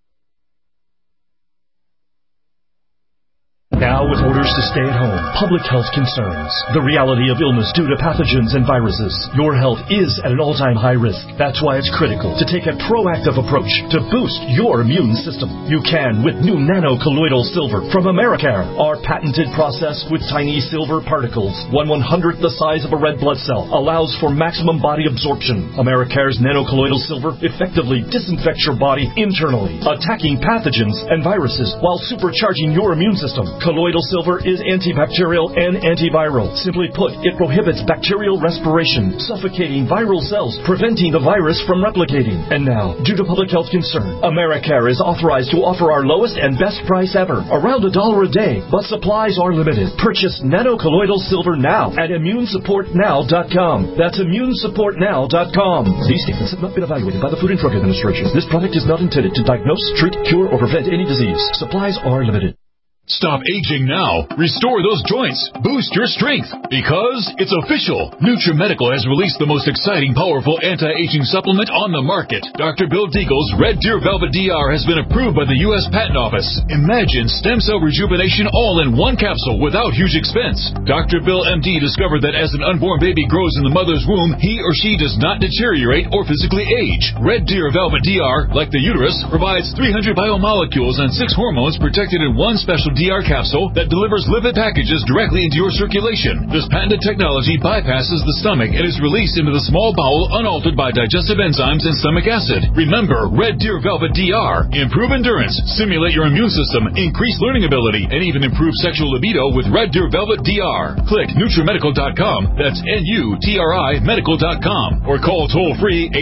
Now with orders to stay at home, public health concerns, the reality of illness due to pathogens and viruses, your health is at an all-time high risk. That's why it's critical to take a proactive approach to boost your immune system. You can with new nano-colloidal silver from Americare. Our patented process with tiny silver particles, 1/100th the size of a red blood cell, allows for maximum body absorption. Americare's nano-colloidal silver effectively disinfects your body internally, attacking pathogens and viruses while supercharging your immune system. Colloidal silver is antibacterial and antiviral. Simply put, it prohibits bacterial respiration, suffocating viral cells, preventing the virus from replicating. And now, due to public health concern, Americare is authorized to offer our lowest and best price ever, around $1 a day, but supplies are limited. Purchase nano-colloidal silver now at immunesupportnow.com. That's immunesupportnow.com. These statements have not been evaluated by the Food and Drug Administration. This product is not intended to diagnose, treat, cure, or prevent any disease. Supplies are limited. Stop aging now. Restore those joints. Boost your strength. Because it's official. NutriMedical has released the most exciting, powerful anti-aging supplement on the market. Dr. Bill Deagle's Red Deer Velvet DR has been approved by the U.S. Patent Office. Imagine stem cell rejuvenation all in one capsule without huge expense. Dr. Bill MD discovered that as an unborn baby grows in the mother's womb, he or she does not deteriorate or physically age. Red Deer Velvet DR, like the uterus, provides 300 biomolecules and 6 hormones protected in one special DR capsule that delivers lipid packages directly into your circulation. This patented technology bypasses the stomach and is released into the small bowel unaltered by digestive enzymes and stomach acid. Remember, Red Deer Velvet DR. Improve endurance, stimulate your immune system, increase learning ability, and even improve sexual libido with Red Deer Velvet DR. Click NutriMedical.com, that's NUTRI Medical.com, or call toll-free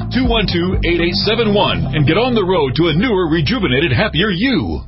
888-212-8871 and get on the road to a newer, rejuvenated, happier you.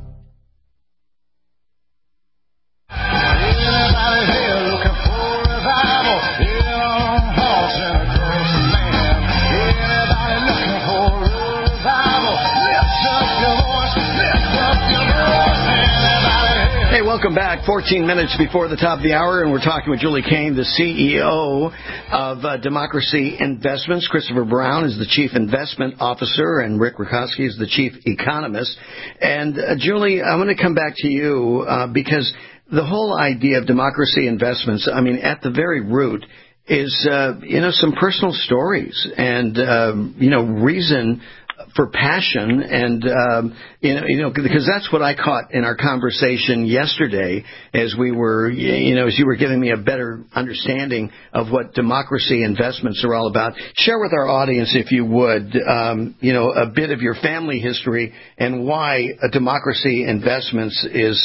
Hey, welcome back. 14 minutes before the top of the hour, and we're talking with Julie Kane, the CEO of Democracy Investments. Christopher Brown is the Chief Investment Officer, and Rick Rutkowski is the Chief Economist. And Julie, I want to come back to you because the whole idea of Democracy Investments, I mean, at the very root is, some personal stories and, reason for passion and, because that's what I caught in our conversation yesterday as we were, as you were giving me a better understanding of what Democracy Investments are all about. Share with our audience, if you would, a bit of your family history and why Democracy Investments is,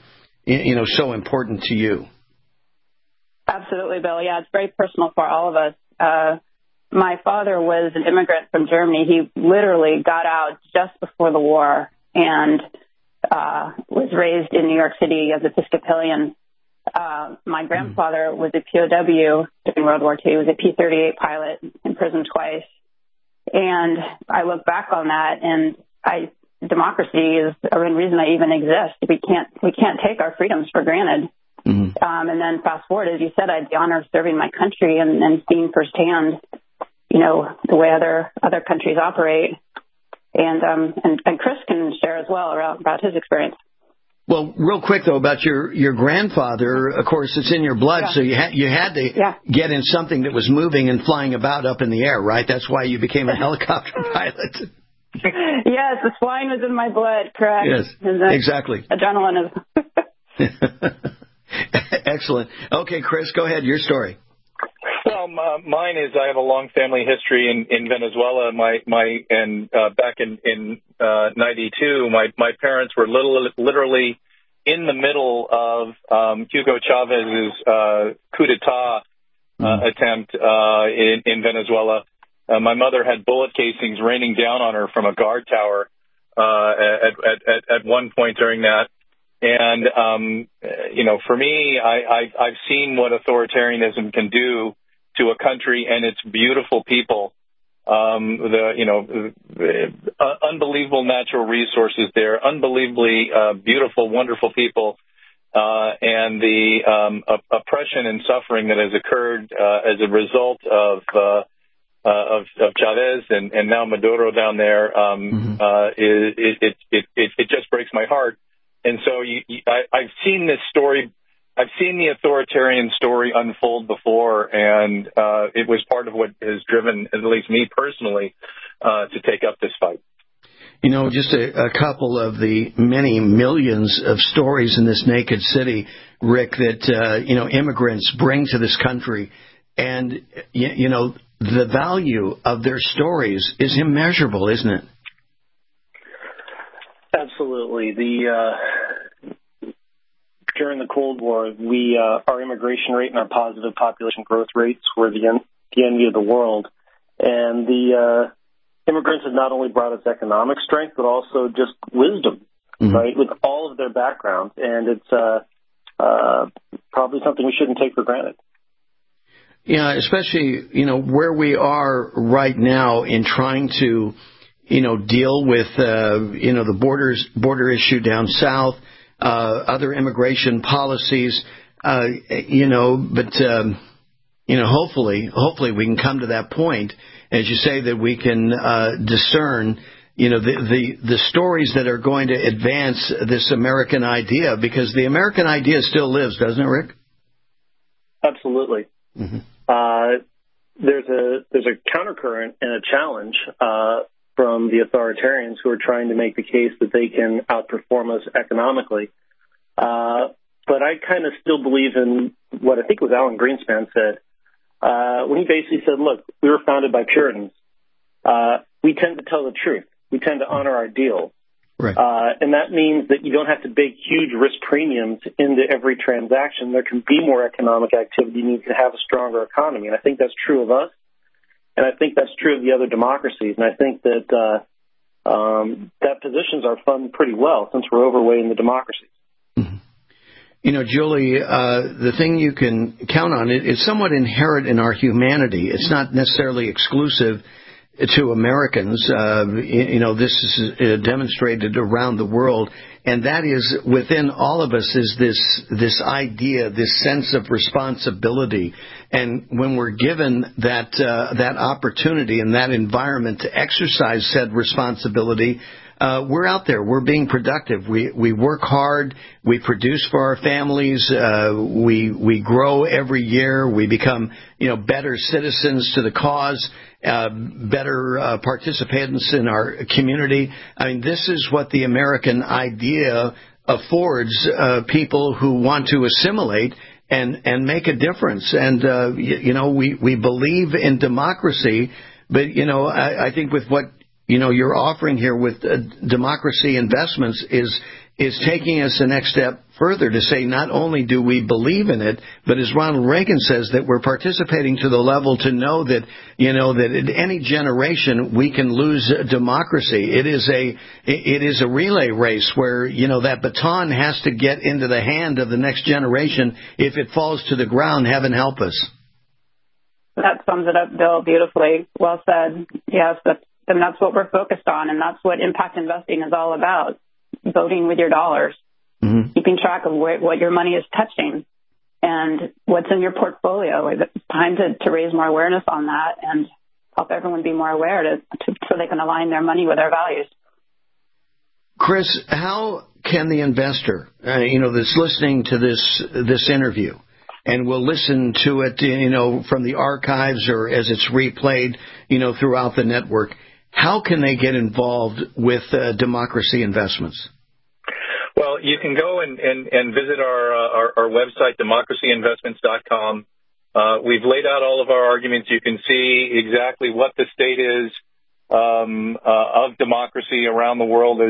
so important to you. Absolutely, Bill. Yeah, it's very personal for all of us. My father was an immigrant from Germany. He literally got out just before the war and was raised in New York City as Episcopalian. My grandfather was a POW during World War II. He was a P-38 pilot, imprisoned twice. And I look back on that, and democracy is a reason I even exist. We can't take our freedoms for granted. Mm-hmm. And then fast forward, as you said, I had the honor of serving my country and seeing firsthand the way other countries operate. And Chris can share as well about his experience. Well, real quick, though, about your grandfather, of course, it's in your blood, so you had to get in something that was moving and flying about up in the air, right? That's why you became a helicopter pilot. Yes, the flying was in my blood, correct. Yes, exactly. Adrenaline is... Excellent. Okay, Chris, go ahead, your story. Well, mine is I have a long family history in Venezuela. Back in 92, my parents were literally in the middle of Hugo Chavez's coup d'etat attempt in Venezuela. My mother had bullet casings raining down on her from a guard tower at one point during that. And, for me, I've seen what authoritarianism can do to a country and its beautiful people. Unbelievable natural resources there, unbelievably beautiful, wonderful people, and the oppression and suffering that has occurred as a result of Chavez and now Maduro down there. It just breaks my heart. And so I've seen this story. I've seen the authoritarian story unfold before, and it was part of what has driven, at least me personally, to take up this fight. Just a couple of the many millions of stories in this naked city, Rick, that, immigrants bring to this country. And, the value of their stories is immeasurable, isn't it? Absolutely. During the Cold War, our immigration rate and our positive population growth rates were the envy of the world. And the immigrants have not only brought us economic strength, but also just wisdom, right, with all of their backgrounds. And it's probably something we shouldn't take for granted. Yeah, especially, where we are right now in trying to, deal with, the border issue down south, other immigration policies, hopefully we can come to that point, as you say, that we can discern, the stories that are going to advance this American idea, because the American idea still lives, doesn't it, Rick? Absolutely. Mm-hmm. There's a countercurrent and a challenge from the authoritarians who are trying to make the case that they can outperform us economically. But I kind of still believe in what I think was Alan Greenspan said when he basically said, look, we were founded by Puritans. We tend to tell the truth. We tend to honor our deals. Right. And that means that you don't have to bake huge risk premiums into every transaction. There can be more economic activity. You need to have a stronger economy. And I think that's true of us. And I think that's true of the other democracies. And I think that that positions our fund pretty well since we're overweight in the democracies. Mm-hmm. Julie, the thing you can count on is somewhat inherent in our humanity. It's not necessarily exclusive to Americans. This is demonstrated around the world, and that is within all of us is this idea, this sense of responsibility. And when we're given that opportunity and that environment to exercise said responsibility, we're out there. We're being productive. We work hard. We produce for our families. We grow every year. We become better citizens to the cause. Better participants in our community. I mean, this is what the American idea affords people who want to assimilate and make a difference. And, we believe in democracy, but, I think with what, you're offering here with democracy investments is taking us the next step further to say not only do we believe in it, but as Ronald Reagan says, that we're participating to the level to know that, that in any generation we can lose democracy. It is a relay race where, that baton has to get into the hand of the next generation. If it falls to the ground, heaven help us. That sums it up, Bill, beautifully. Well said. Yes, that's what we're focused on, and that's what impact investing is all about. Voting with your dollars, keeping track of what your money is touching and what's in your portfolio. It's time to raise more awareness on that and help everyone be more aware so they can align their money with their values. Chris, how can the investor, that's listening to this interview and will listen to it, from the archives or as it's replayed, throughout the network, how can they get involved with Democracy Investments? Well, you can go and visit our website, democracyinvestments.com. We've laid out all of our arguments. You can see exactly what the state is of democracy around the world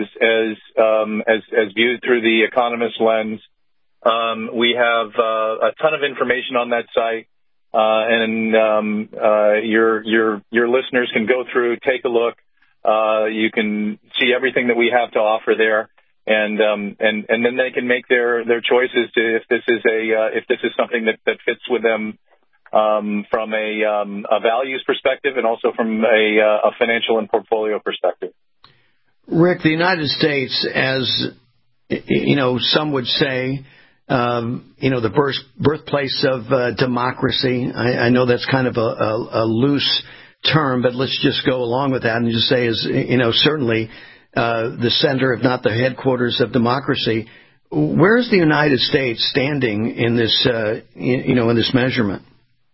as viewed through the economist lens. We have a ton of information on that site. And your listeners can go through, take a look. You can see everything that we have to offer there, and then they can make their choices to if this is something that fits with them from a values perspective and also from a financial and portfolio perspective. Rick, the United States, as you know, some would say, the birthplace of democracy. I know that's kind of a loose term, but let's just go along with that and just say is, certainly the center, if not the headquarters of democracy. Where is the United States standing in this, in this measurement?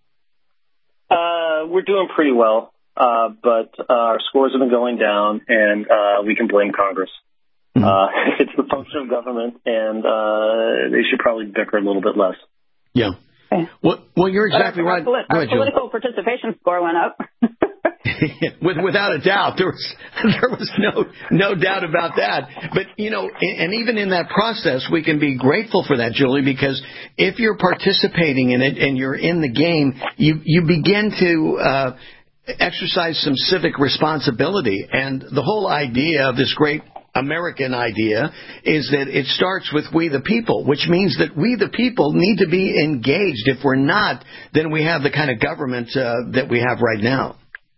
We're doing pretty well, but our scores have been going down, and we can blame Congress. It's the function of government, and they should probably bicker a little bit less. Yeah. Well, you're exactly right. Our political participation score went up. Without a doubt, there was no doubt about that. But and even in that process, we can be grateful for that, Julie, because if you're participating in it and you're in the game, you begin to exercise some civic responsibility. And the whole idea of this great American idea is that it starts with we the people, which means that we the people need to be engaged. If we're not, then we have the kind of government that we have right now.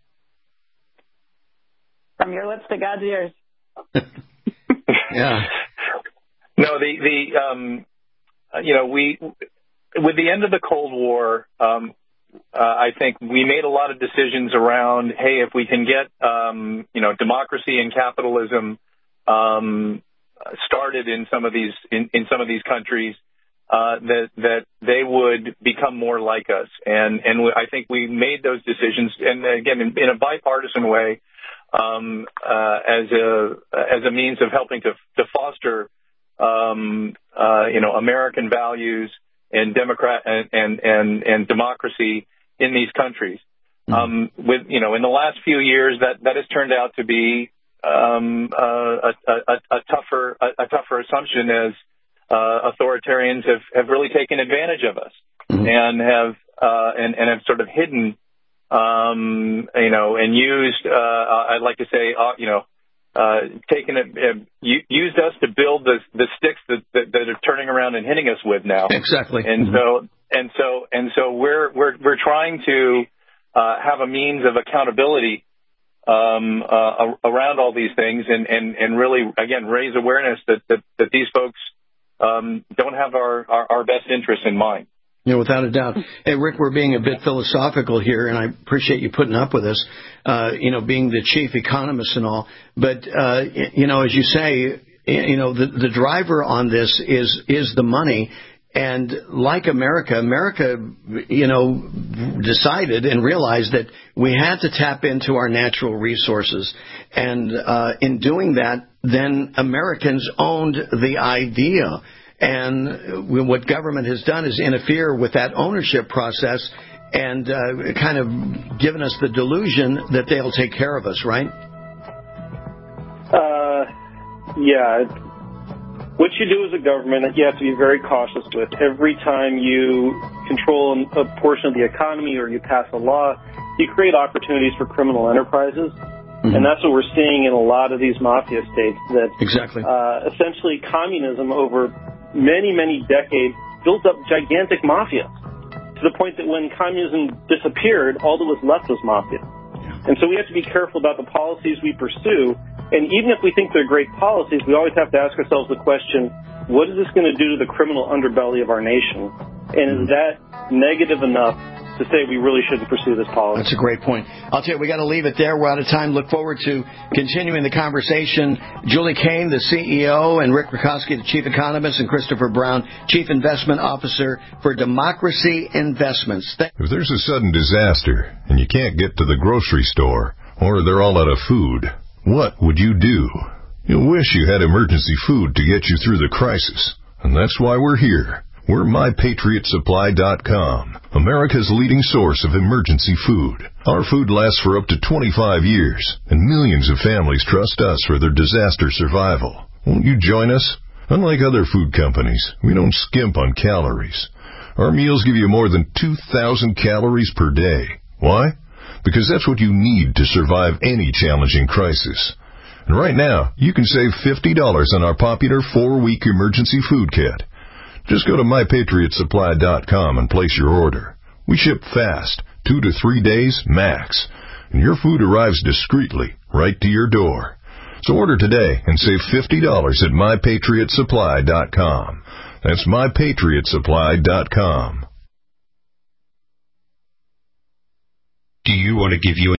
From your lips to God's ears. Yeah. No, we with the end of the Cold War, I think we made a lot of decisions around, hey, if we can get democracy and capitalism started in some of these countries, that they would become more like us, and I think we made those decisions, and again in a bipartisan way, as a means of helping to foster American values and and democracy in these countries. In the last few years, that has turned out to be a tougher assumption, as authoritarians have really taken advantage of us and have sort of hidden and used I'd like to say used us to build the sticks that are turning around and hitting us with now. Exactly. And so we're trying to have a means of accountability around all these things, and really, again, raise awareness that these folks don't have our best interests in mind. Without a doubt. Hey, Rick, we're being a bit philosophical here, and I appreciate you putting up with us, being the chief economist and all. But, as you say, the driver on this is the money. And like America, decided and realized that we had to tap into our natural resources. And in doing that, then Americans owned the idea. And what government has done is interfere with that ownership process and kind of given us the delusion that they'll take care of us, right? Yeah. What you do as a government, you have to be very cautious with. Every time you control a portion of the economy or you pass a law, you create opportunities for criminal enterprises. Mm-hmm. And that's what we're seeing in a lot of these mafia states, that exactly. Essentially communism over many, many decades built up gigantic mafia to the point that when communism disappeared, all that was left was mafia. And so we have to be careful about the policies we pursue. And even if we think they're great policies, we always have to ask ourselves the question, what is this going to do to the criminal underbelly of our nation? And is that negative enough to say we really shouldn't pursue this policy? That's a great point. I'll tell you, we got to leave it there. We're out of time. Look forward to continuing the conversation. Julie Cain, the CEO, and Rick Rukosky, the chief economist, and Christopher Brown, chief investment officer for Democracy Investments. If there's a sudden disaster and you can't get to the grocery store, or they're all out of food, what would you do? You'll wish you had emergency food to get you through the crisis. And that's why we're here. We're MyPatriotSupply.com, America's leading source of emergency food. Our food lasts for up to 25 years, and millions of families trust us for their disaster survival. Won't you join us? Unlike other food companies, we don't skimp on calories. Our meals give you more than 2,000 calories per day. Why? because that's what you need to survive any challenging crisis. And right now, you can save $50 on our popular 4-week emergency food kit. Just go to MyPatriotSupply.com and place your order. We ship fast, 2 to 3 days max, and your food arrives discreetly right to your door. So order today and save $50 at MyPatriotSupply.com. That's MyPatriotSupply.com. Do you want to give you